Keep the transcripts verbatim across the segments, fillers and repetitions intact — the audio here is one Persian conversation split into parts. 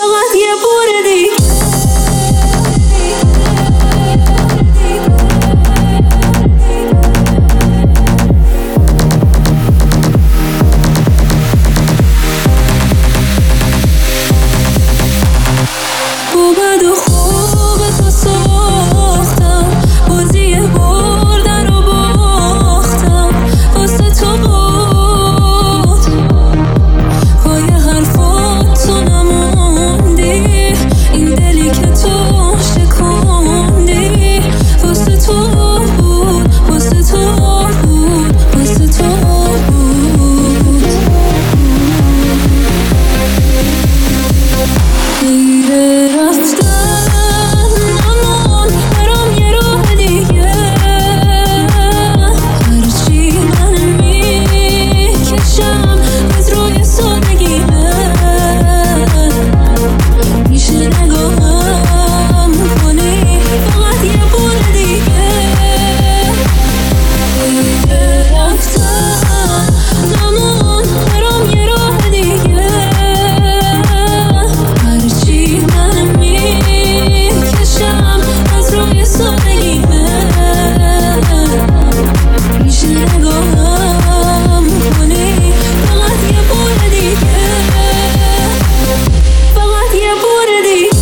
فقط یه بار دیگه. بد و خوب تو ساختم، بازی بردن و باختم واسه تو بود. پای حرفات تو نموندی، این دلی که تو شکوندی واسه تو بود، واسه تو بود، واسه تو بود. غیر رفتن نمون برام یه راه دیگه، هرچی من میکشم از روی سادگیه، میشه نگاهم کنی فقط یه بار دیگه. غیر رفتن نمون برام یه راه دیگه، هرچی من میکشم از روی سادگیه، میشه نگاهم کنی فقط یه بار دیگه، فقط یه بار دیگه.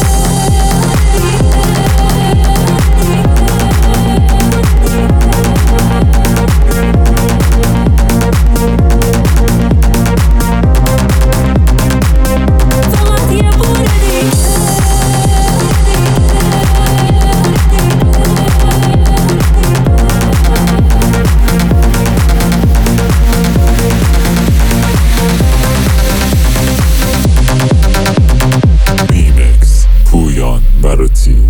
فقط یه بار دیگه. Remix Puyan Marati